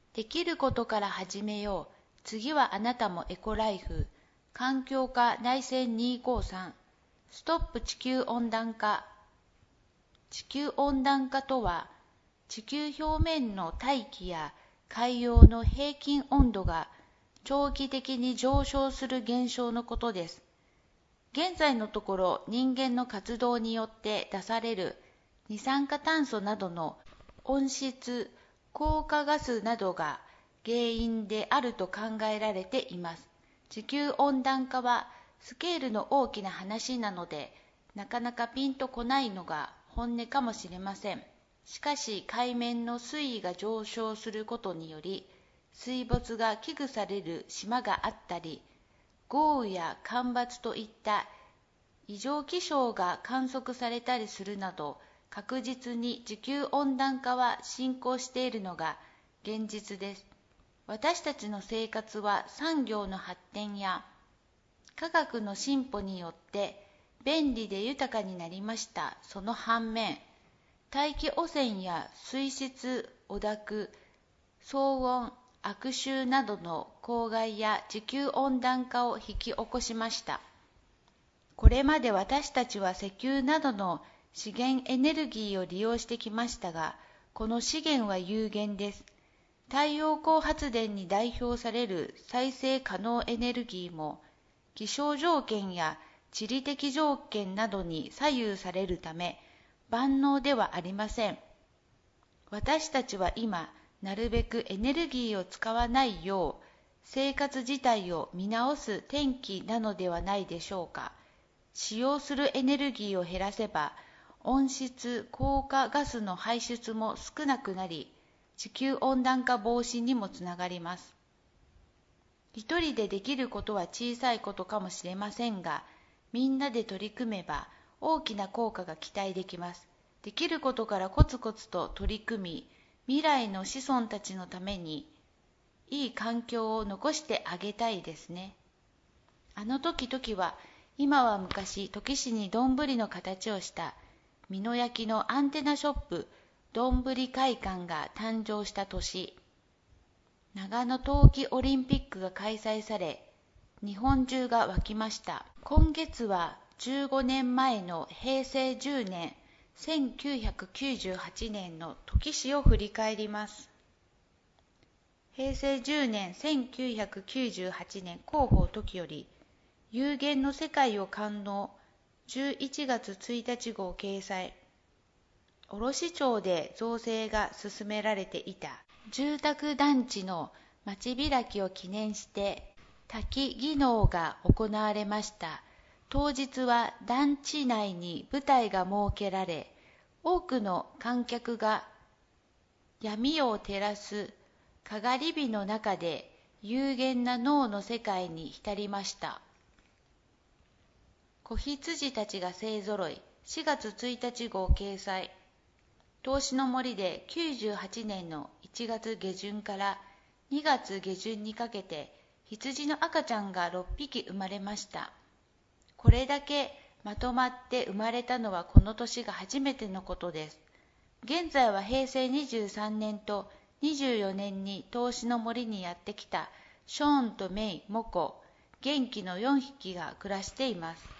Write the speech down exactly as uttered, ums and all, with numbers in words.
できることから始めよう。次はあなたもエコライフ。環境化内戦にひゃくごじゅうさん。ストップ地球温暖化。地球温暖化とは、地球表面の大気や海洋の平均温度が長期的に上昇する現象のことです。現在のところ人間の活動によって出される二酸化炭素などの温室効果ガスなどが原因であると考えられています。地球温暖化はスケールの大きな話なので、なかなかピンとこないのが本音かもしれません。しかし海面の水位が上昇することにより、水没が危惧される島があったり、豪雨や干ばつといった異常気象が観測されたりするなど、確実に地球温暖化は進行しているのが現実です。私たちの生活は産業の発展や科学の進歩によって便利で豊かになりました。その反面、大気汚染や水質汚濁、騒音、悪臭などの公害や地球温暖化を引き起こしました。これまで私たちは石油などの資源エネルギーを利用してきましたが、この資源は有限です。太陽光発電に代表される再生可能エネルギーも、気象条件や地理的条件などに左右されるため、万能ではありません。私たちは今、なるべくエネルギーを使わないよう、生活自体を見直す転機なのではないでしょうか。使用するエネルギーを減らせば、温室効果ガスの排出も少なくなり、地球温暖化防止にもつながります。一人でできることは小さいことかもしれませんが、みんなで取り組めば大きな効果が期待できます。できることからコツコツと取り組み、未来の子孫たちのためにいい環境を残してあげたいですね。あの時々は、今は昔、土岐市にどんぶりの形をした美濃焼のアンテナショップ、どんぶり会館が誕生した年、長野冬季オリンピックが開催され、日本中が沸きました。今月はじゅうごねんまえのへいせいじゅうねん、せんきゅうひゃくきゅうじゅうはちねんの土岐市を振り返ります。へいせいじゅうねん、せんきゅうひゃくきゅうじゅうはちねん広報時より、有限の世界を感能、じゅういちがつついたち号掲載。卸町で造成が進められていた住宅団地の町開きを記念して滝技能が行われました。当日は団地内に舞台が設けられ、多くの観客が闇を照らすかがり火の中で有限な脳の世界に浸りました。子羊たちが勢ぞろい、しがつついたち号掲載。東志の森できゅうじゅうはちねんのいちがつげじゅんからにがつげじゅんにかけて羊の赤ちゃんがろっぴき生まれました。これだけまとまって生まれたのはこの年が初めてのことです。現在はへいせいにじゅうさんねんとにじゅうよねんに東志の森にやってきたショーンとメイ、モコ、元気のよんひきが暮らしています。